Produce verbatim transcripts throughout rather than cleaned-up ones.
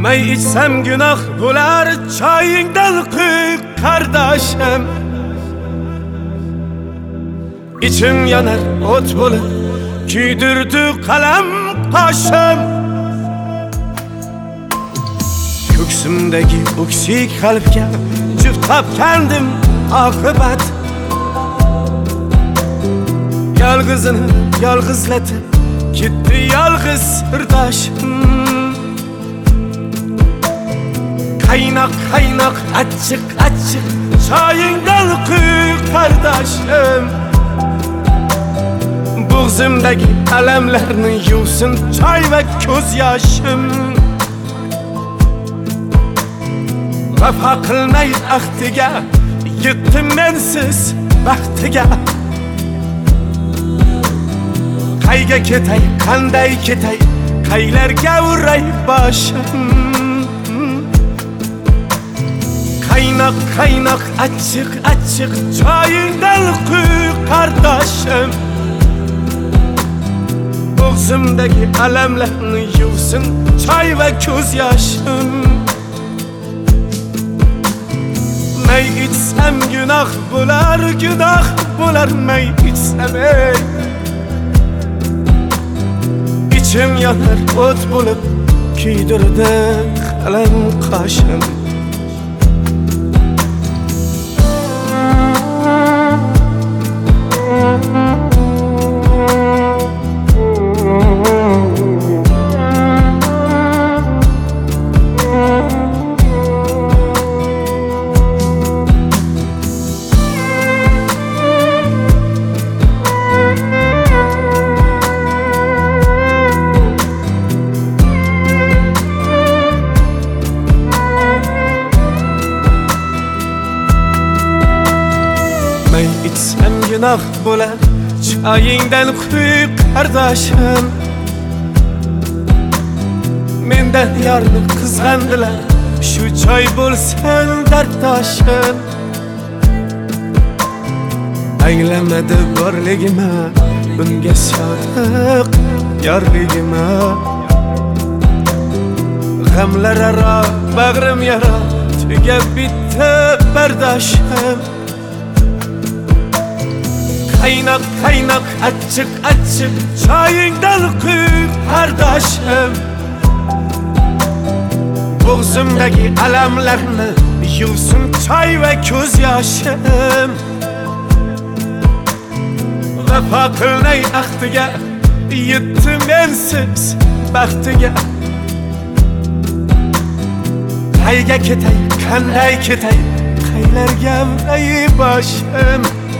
May içsem günah bular, çayingdan kıy kardeşim. İçim yanar ot bulup, küydürdü kalem taşım. Köksümdeki uksik kalpke cıftap kendim akıbet. Yalgızını yalgızlatıp gitti yalgız sırdaşım. Kaynak kaynak açık açık çayından kıy kardeşim. Boğazımdaki alemlerini yusun çay ve gözyaşım. Vefa kılmay ahtiga yettim mensiz baxtiga. Qayga ketay qanday ketay qaylarga uray boshim. Kaynak kaynak açık açık çayından kıy kardeşim. Boğazımdaki alemlerini yusun çay ve gözyaşım. May içsem günah bular, günah bular may içsem ey. İçim yanar ot bulup küydürdü kalem kaşım. May içsem günah bular, çayingdan kıy kardeşim. Menden yarını kızgandılar, şu çay bulsan derttaşım. Anglamadi borligime, bunga sodiq yorligime. G'amlar aro bag'rim yara, tugab bitti bardoshim. Kaynak kaynak açık açık çayingdan kıy kardeşim. Boğazımdaki alemlerini yusun çay ve gözyaşım. Vefa kılnay ahtiga yettim mensiz baxtiga. Qayga ketay qanday ketay qaylarga uray boshim.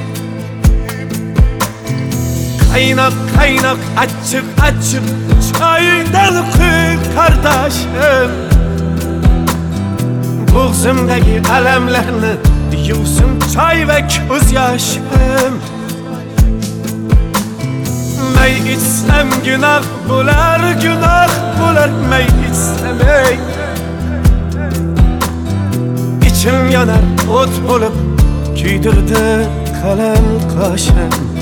Kaynak kaynak açık açık çayından kıy kardeşim. Boğazımdaki alemlerini yusun çay ve gözyaşım. May içsem günah bular, günah bular may içsem ey. İçim yanar ot bulup küydürdü kalem kaşım.